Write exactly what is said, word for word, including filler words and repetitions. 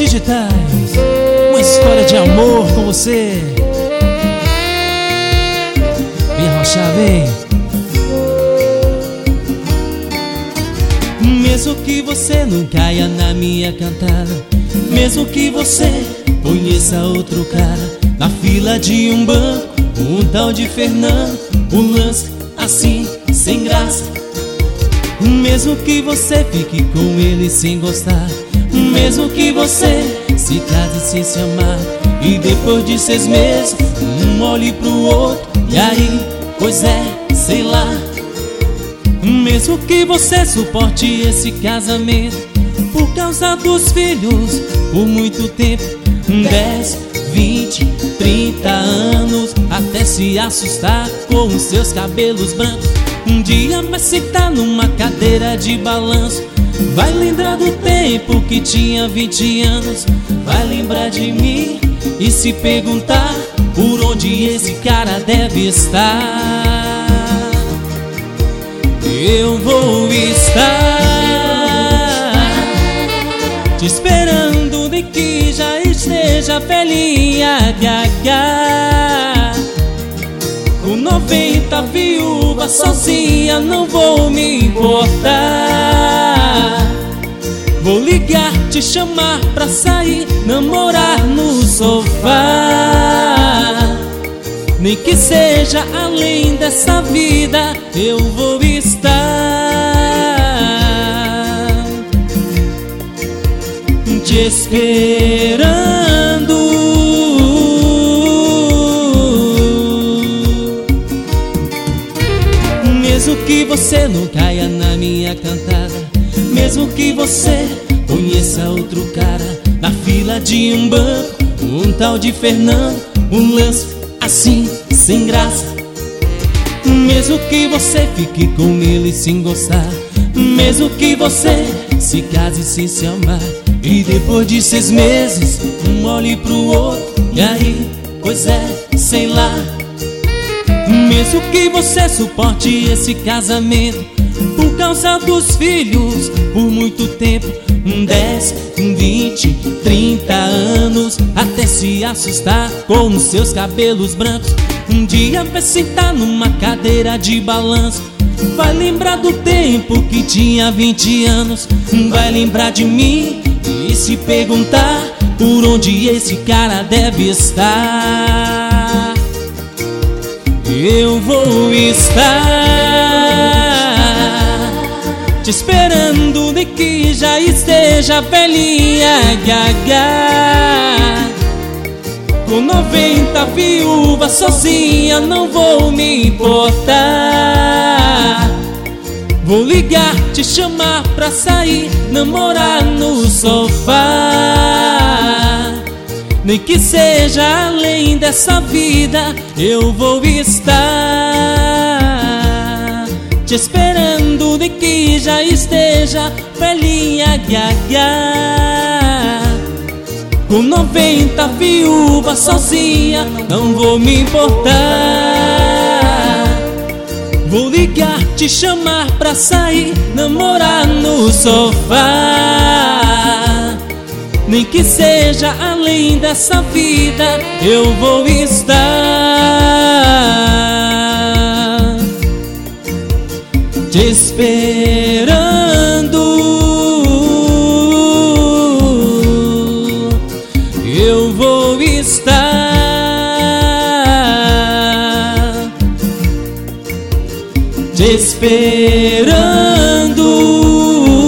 Digitais, uma história de amor com você. Vem arrochar, vem. Mesmo que você não caia na minha cantada, mesmo que você conheça outro cara na fila de um banco, um tal de Fernando, um lance assim, sem graça. Mesmo que você fique com ele sem gostar, mesmo que você se case sem se amar, e depois de seis meses um olhe pro outro, e aí, pois é, sei lá. Mesmo que você suporte esse casamento por causa dos filhos por muito tempo, dez, vinte, trinta anos, até se assustar com os seus cabelos brancos. Um dia vai sentar numa cadeira de balanço, vai lembrar do tempo que tinha vinte anos, vai lembrar de mim e se perguntar por onde esse cara deve estar. Eu vou estar te esperando de que já esteja velhinha, gaga. Com noventa viúva sozinha não vou me importar. Vou ligar, te chamar pra sair, namorar no sofá. Nem que seja além dessa vida, eu vou estar te esperando. Mesmo que você não caia na minha cantada, mesmo que você conheça outro cara na fila de um banco, um tal de Fernando, um lance assim, sem graça. Mesmo que você fique com ele sem gostar, mesmo que você se case sem se amar, e depois de seis meses um olhe pro outro, e aí, pois é, sei lá. Mesmo que você suporte esse casamento por causa dos filhos por muito tempo, dez, vinte, trinta anos, até se assustar com os seus cabelos brancos. Um dia vai sentar numa cadeira de balanço, vai lembrar do tempo que tinha vinte anos, vai lembrar de mim e se perguntar por onde esse cara deve estar. Eu vou estar te esperando de que já esteja velhinha, gaga. Com noventa viúva sozinha não vou me importar. Vou ligar, te chamar pra sair, namorar no sofá. Nem que seja além dessa vida, eu vou estar te esperando de que já esteja velhinha, gaga. Com noventa viúva sozinha não vou me importar. Vou ligar, te chamar pra sair, namorar no sofá. Nem que seja além dessa vida, eu vou estar te esperando. Eu vou estar te esperando.